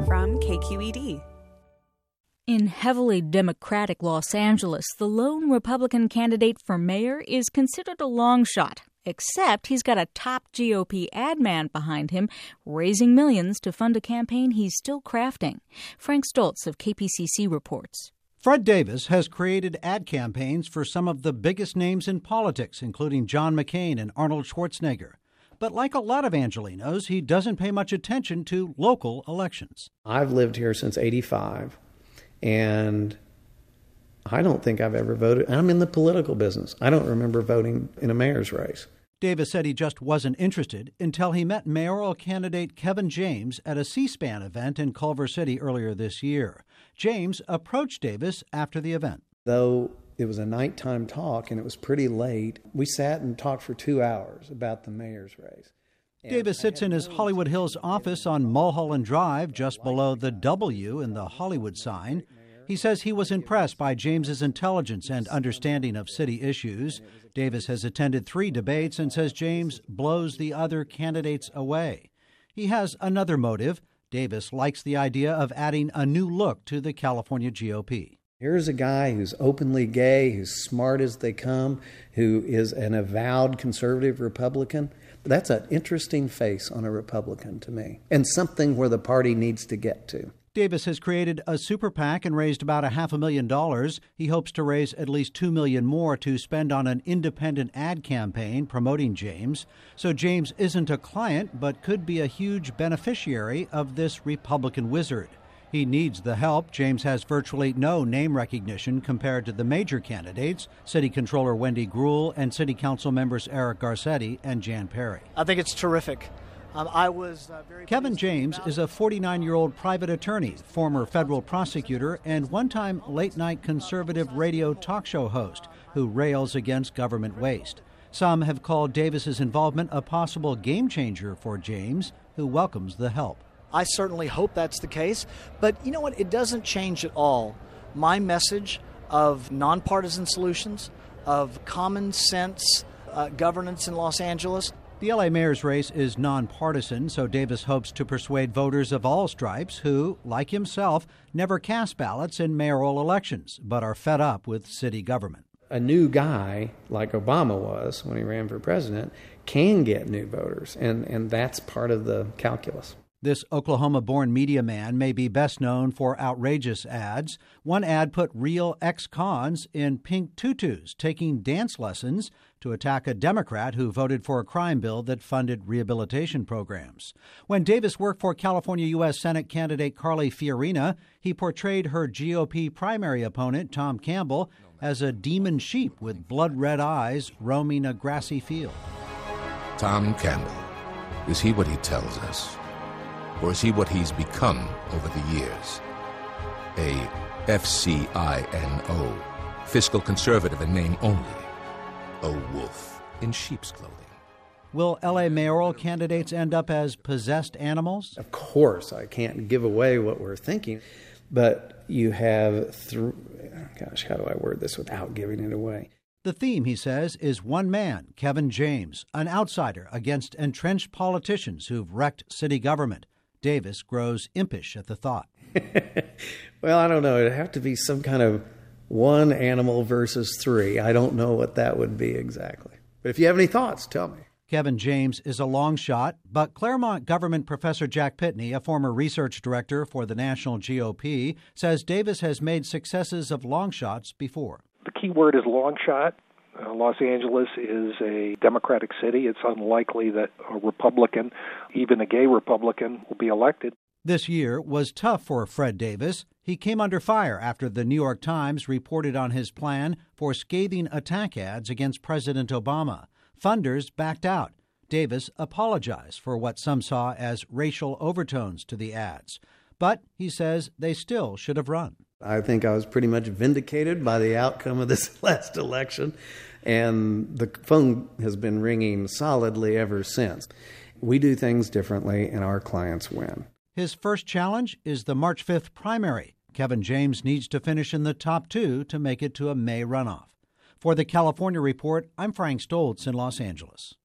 from KQED. In heavily Democratic Los Angeles, the lone Republican candidate for mayor is considered a long shot, except he's got a top GOP ad man behind him, raising millions to fund a campaign he's still crafting. Frank Stoltz of KPCC reports. Fred Davis has created ad campaigns for some of the biggest names in politics, including John McCain and Arnold Schwarzenegger. But like a lot of Angelenos, he doesn't pay much attention to local elections. I've lived here since '85, and I don't think I've ever voted. I'm in the political business. I don't remember voting in a mayor's race. Davis said he just wasn't interested until he met mayoral candidate Kevin James at a C-SPAN event in Culver City earlier this year. James approached Davis after the event. Though it was a nighttime talk and it was pretty late, we sat and talked for 2 hours about the mayor's race. Davis sits in his Hollywood Hills office on Mulholland Drive, just below the W in the Hollywood sign. He says he was impressed by James's intelligence and understanding of city issues. Davis has attended 3 debates and says James blows the other candidates away. He has another motive. Davis likes the idea of adding a new look to the California GOP. Here's a guy who's openly gay, who's smart as they come, who is an avowed conservative Republican. That's an interesting face on a Republican to me, and something where the party needs to get to. Davis has created a super PAC and raised about $500,000. He hopes to raise at least $2 million more to spend on an independent ad campaign promoting James. So James isn't a client, but could be a huge beneficiary of this Republican wizard. He needs the help. James has virtually no name recognition compared to the major candidates, City Controller Wendy Gruhl and City Council members Eric Garcetti and Jan Perry. I think it's terrific. Kevin James is a 49-year-old private attorney, former federal prosecutor, and one-time late-night conservative radio talk show host who rails against government waste. Some have called Davis's involvement a possible game changer for James, who welcomes the help. I certainly hope that's the case, but you know what? It doesn't change at all my message of nonpartisan solutions, of common sense governance in Los Angeles. The L.A. mayor's race is nonpartisan, so Davis hopes to persuade voters of all stripes who, like himself, never cast ballots in mayoral elections, but are fed up with city government. A new guy, like Obama was when he ran for president, can get new voters, and that's part of the calculus. This Oklahoma-born media man may be best known for outrageous ads. One ad put real ex-cons in pink tutus taking dance lessons to attack a Democrat who voted for a crime bill that funded rehabilitation programs. When Davis worked for California U.S. Senate candidate Carly Fiorina, he portrayed her GOP primary opponent, Tom Campbell, as a demon sheep with blood-red eyes roaming a grassy field. Tom Campbell, is he what he tells us? Or is he what he's become over the years? A FCINO, fiscal conservative in name only. A wolf in sheep's clothing. Will L.A. mayoral candidates end up as possessed animals? Of course, I can't give away what we're thinking, but you have, how do I word this without giving it away? The theme, he says, is one man, Kevin James, an outsider against entrenched politicians who've wrecked city government. Davis grows impish at the thought. Well, I don't know. It'd have to be some kind of one animal versus 3. I don't know what that would be exactly. But if you have any thoughts, tell me. Kevin James is a long shot, but Claremont government professor Jack Pitney, a former research director for the national GOP, says Davis has made successes of long shots before. The key word is long shot. Los Angeles is a Democratic city. It's unlikely that a Republican, even a gay Republican, will be elected. This year was tough for Fred Davis. He came under fire after the New York Times reported on his plan for scathing attack ads against President Obama. Funders backed out. Davis apologized for what some saw as racial overtones to the ads. But he says they still should have run. I think I was pretty much vindicated by the outcome of this last election, and the phone has been ringing solidly ever since. We do things differently, and our clients win. His first challenge is the March 5th primary. Kevin James needs to finish in the top 2 to make it to a May runoff. For the California Report, I'm Frank Stoltz in Los Angeles.